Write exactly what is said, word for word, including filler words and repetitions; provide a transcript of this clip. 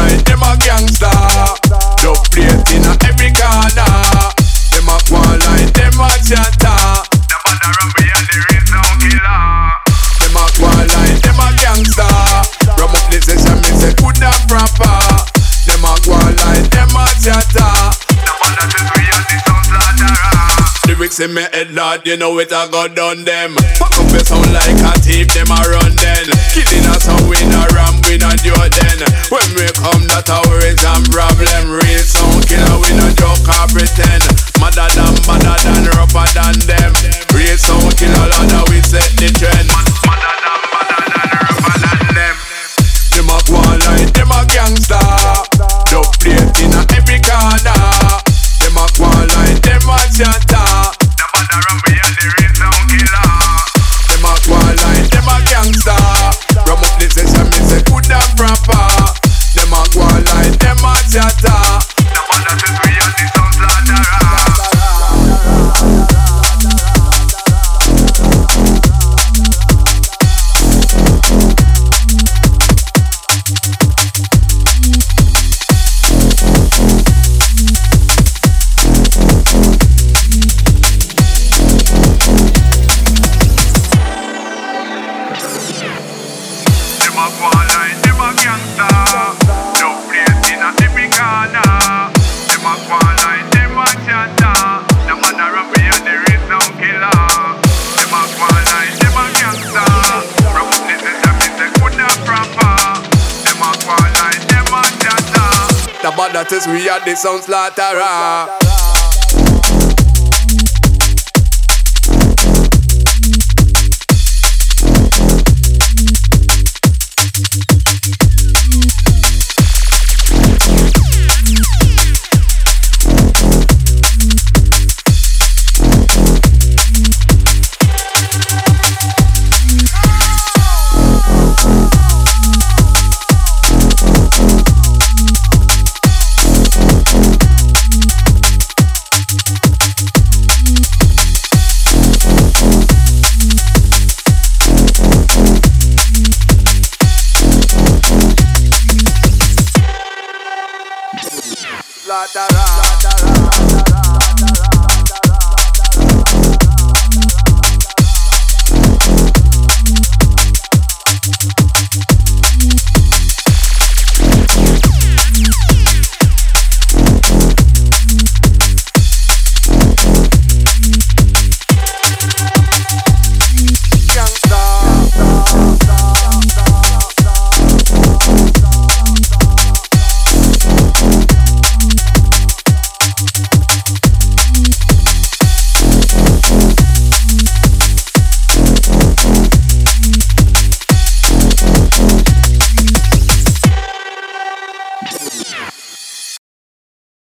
like them a gangster. Love plate in a every corner. Them a go like them a chatter. The bother of me and the real sound killer. Them a go like them a gangster. From up the session me say good and proper. Them a go like them a chatter. The bother says we and the sound slatterer. Lyrics in me head lord, you know it a go done them. Fuck up your sound like a thief, them a run then. Killing us and we no ram, we no Jordan. When we come that a worries and problem. Real sound killer, we no joke or pretend. Madder than, madder than, rougher than them. Real sound killer, Lord, we set the trend. Madder than, madder than, rougher than them. Them a go like them a gangster. Dub plate in a every corner. Them a go like them a chatter. The bother of me and the real sound killer. Them a go like them a gangster. From up the session me say good and proper. Them a go like them a chatter. The bother says we and the sound slatterer. That is we are the sound slatterer.